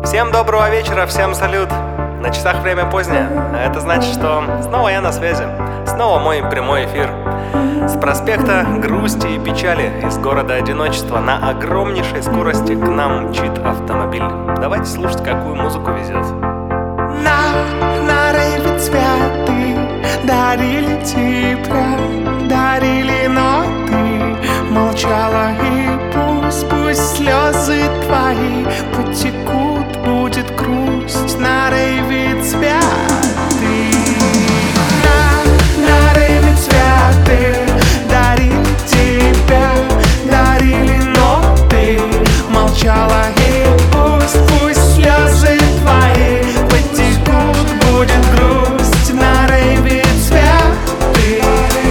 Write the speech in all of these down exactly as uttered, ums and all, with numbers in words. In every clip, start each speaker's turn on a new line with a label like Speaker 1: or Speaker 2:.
Speaker 1: Всем доброго вечера, всем салют. На часах время позднее, а это значит, что снова я на связи. Снова мой прямой эфир. С проспекта грусти и печали, из города одиночества на огромнейшей скорости к нам мчит автомобиль. Давайте слушать, какую музыку везет.
Speaker 2: На, на рейве цветы дарили тебя, дарили, но ты молчала. И пусть, пусть слезы твои потекут, будет грусть. На рейве цветы, на, на рейве цветы дарили тебя, дарили, но ты молчала. И пусть, пусть слезы твои потекут, будет грусть. На рейве цветы.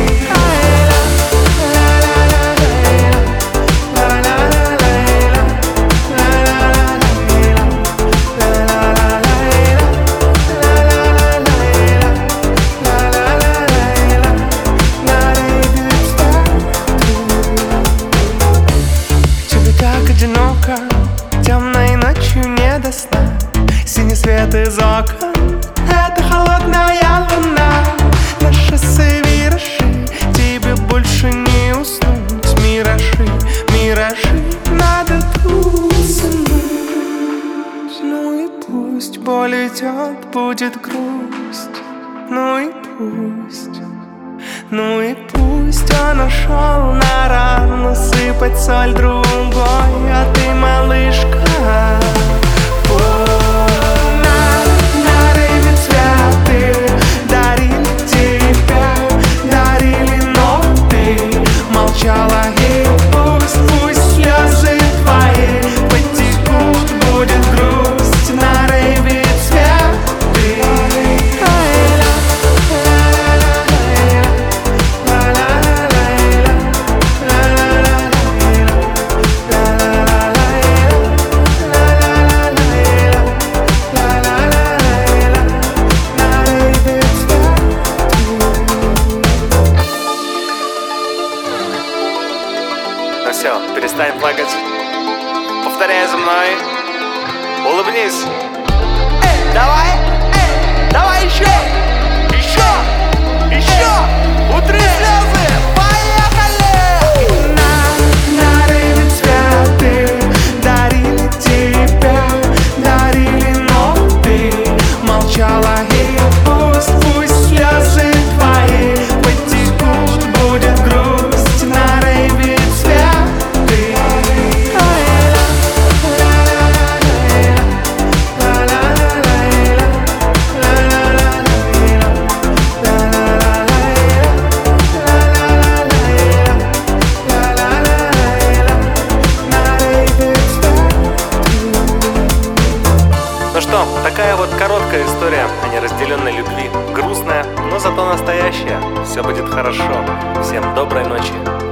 Speaker 2: Тебе так одиноко, темной ночью не до сна. Синий свет из окон, это холодная луна. На шоссе виражи, тебе больше не уснуть. Миражи, миражи, надо уснуть. Ну и пусть боль идет, будет грусть. Ну и пусть, ну и пусть он ушел на рану сыпать соль другой, а ты, малышка, на, на рейве цветы дарили тебя, дарили, но ты молчала. И пусть, пусть слезы твои потекут, будет грусть. На рейве цветы.
Speaker 1: Ну все, перестань плакать. Повторяй за мной. Улыбнись.
Speaker 2: Эй, давай, эй, давай еще, еще, еще, утри слезы, поехали! На, на рейве цветы дарили тебя, дарили, но ты молчала. И пусть, пусть слезы твои потекут, будет грусть. На рейве цветы.
Speaker 1: Ну что, такая вот короткая история о неразделенной любви. Грустная, но зато настоящая. Все будет хорошо. Всем доброй ночи.